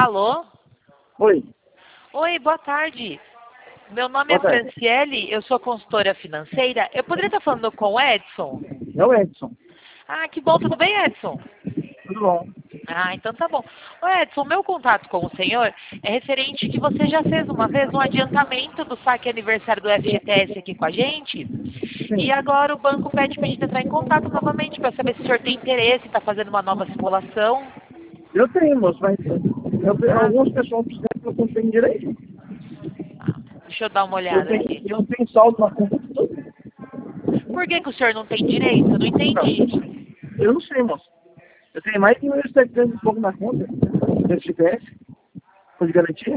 Alô? Oi, Oi, boa tarde. Meu nome é boa tarde. Franciele, eu sou consultora financeira. Eu poderia estar falando com o Edson? É o Edson. Ah, que bom, tudo bem, Edson? Tudo bom? Ah, então tá bom. Ô Edson, meu contato com o senhor é referente que você já fez uma vez um adiantamento do saque aniversário do FGTS aqui com a gente. E Sim. agora o banco pede pra gente entrar em contato novamente para saber se o senhor tem interesse, está fazendo uma nova simulação. Eu tenho, moço, mas Ah, algumas pessoas precisam que eu não tenho direito. deixa eu dar uma Eu olhada tenho, aqui. eu tenho saldo na conta toda. Por que o senhor não tem direito? Eu não Não, entendi. eu não sei, moço. Eu tenho mais de 1.700 e pouco na conta do FGTS, com de garantia.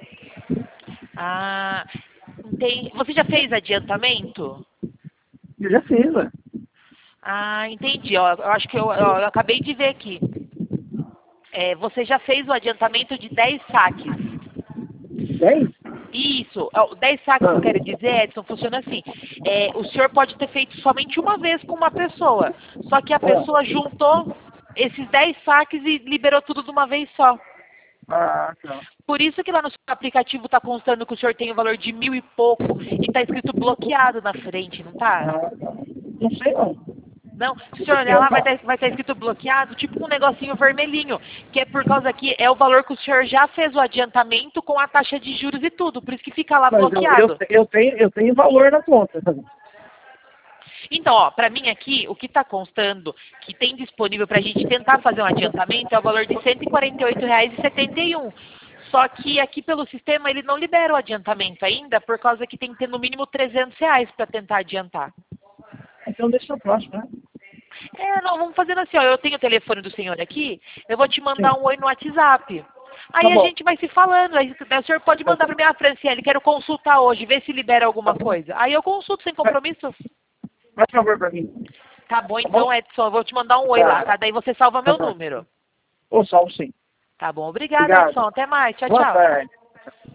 Ah, entendi. Você já fez adiantamento? Eu já fiz, né? Ah, entendi. Ó, eu acho que eu acabei de ver aqui. É, você já fez o adiantamento de 10 saques. 10? Isso, ó, 10 saques que eu quero dizer, Edson, funciona assim. É, o senhor pode ter feito somente uma vez com uma pessoa, só que a pessoa juntou esses 10 saques e liberou tudo de uma vez só. Tá. Por isso que lá no seu aplicativo está constando que o senhor tem o valor de 1.000 e pouco e está escrito bloqueado na frente, não tá? Tá. Não sei, não. Não, se o senhor Porque olhar lá, eu vai não. estar escrito bloqueado, tipo um negocinho vermelhinho, que é por causa que é o valor que o senhor já fez o adiantamento com a taxa de juros e tudo, por isso que fica lá Mas bloqueado. eu tenho valor na conta. Então, ó, para mim aqui, o que está constando, que tem disponível para a gente tentar fazer um adiantamento, é o valor de R$ 148,71. Só que aqui pelo sistema ele não libera o adiantamento ainda, por causa que tem que ter no mínimo R$ 300 para tentar adiantar. Então deixa o próximo, né? É, não, vamos fazendo assim, ó, eu tenho o telefone do senhor aqui, eu vou te mandar Sim. um oi no WhatsApp. Tá Aí a bom. gente vai se falando, aí o senhor pode Tá mandar bom. para mim, Franciele, quero consultar hoje, ver se libera Tá alguma bom. coisa. Aí eu consulto sem compromisso. Faz favor pra mim. Tá bom, Tá bom? então, Edson, eu vou te mandar um oi lá, Tá. tá? Daí você salva Tá meu bom. número. Ô, salve sim. Tá bom, obrigada, Obrigado. Edson. Até mais. Tchau, Boa tchau. tarde.